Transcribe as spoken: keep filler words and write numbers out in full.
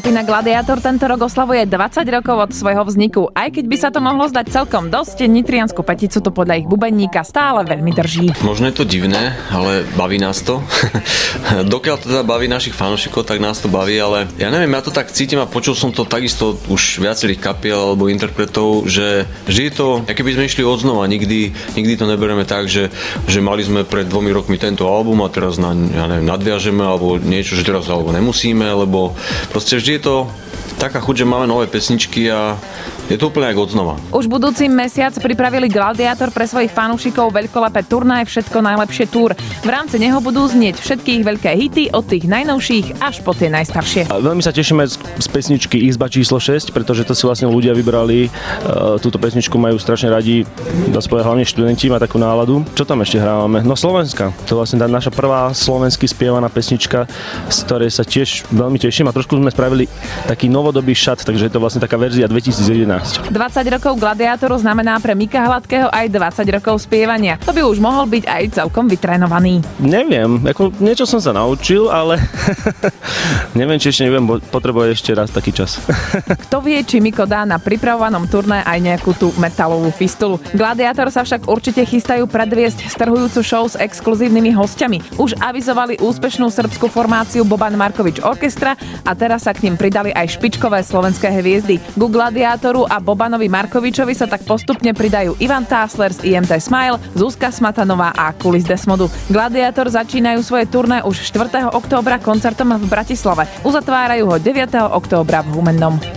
Skupina Gladiátor tento rok oslavuje dvadsať rokov od svojho vzniku. Aj keď by sa to mohlo zdať celkom dosť, nitriansku peticu to podľa ich bubeníka stále veľmi drží. Možno je to divné, ale baví nás to. Dokiaľ to teda baví našich fanúšikov, tak nás to baví, ale ja neviem, ja to tak cítim a počul som to takisto už viacerých kapiel alebo interpretov, že vždy je to, aké by sme išli odznova, nikdy, nikdy to neberieme tak, že, že mali sme pred dvomi rokmi tento album a teraz na, ja neviem, nadviažeme alebo niečo, že teraz alebo nemusíme, lebo proste vždy je to taká chuť, že máme nové pesničky a je to úplne ako odznova. Už budúci mesiac pripravili Gladiátor pre svojich fanúšikov veľkolepé turné Všetko najlepšie túr. V rámci neho budú znieť všetkých veľké hity od tých najnovších až po tie najstaršie. A veľmi sa tešíme z, z pesničky Izba číslo šesť, pretože to si vlastne ľudia vybrali. E, túto pesničku majú strašne radi, dá sa povedať, hlavne študenti, má takú náladu. Čo tam ešte hrávame? No Slovenska. To je vlastne tá naša prvá slovensky spievaná pesnička, z ktorej sa tiež veľmi teším a trošku sme spravili taký novodobý šat, takže je to vlastne taká verzia dvetisícjedenásť. dvadsať rokov Gladiátoru znamená pre Mika Hladkého aj dvadsať rokov spievania. To by už mohol byť aj celkom vytrénovaný. Neviem, ako niečo som sa naučil, ale neviem, či ešte neviem, potrebuje ešte raz taký čas. Kto vie, či Miko dá na pripravovanom turné aj nejakú tú metalovú fistulu. Gladiátor sa však určite chystajú predviesť strhujúcu show s exkluzívnymi hostiami. Už avizovali úspešnú srbskú formáciu Boban Markovič Orkestra a teraz sa k nim pridali aj špičkové slovenské hviezdy. Ku Gladiátoru a Bobanovi Markovičovi sa tak postupne pridajú Ivan Tásler z í em té Smile, Zuzka Smatanová a Kulis Desmodu. Gladiátor začínajú svoje turné už štvrtého októbra koncertom v Bratislave. Uzatvárajú ho deviateho októbra v Humennom.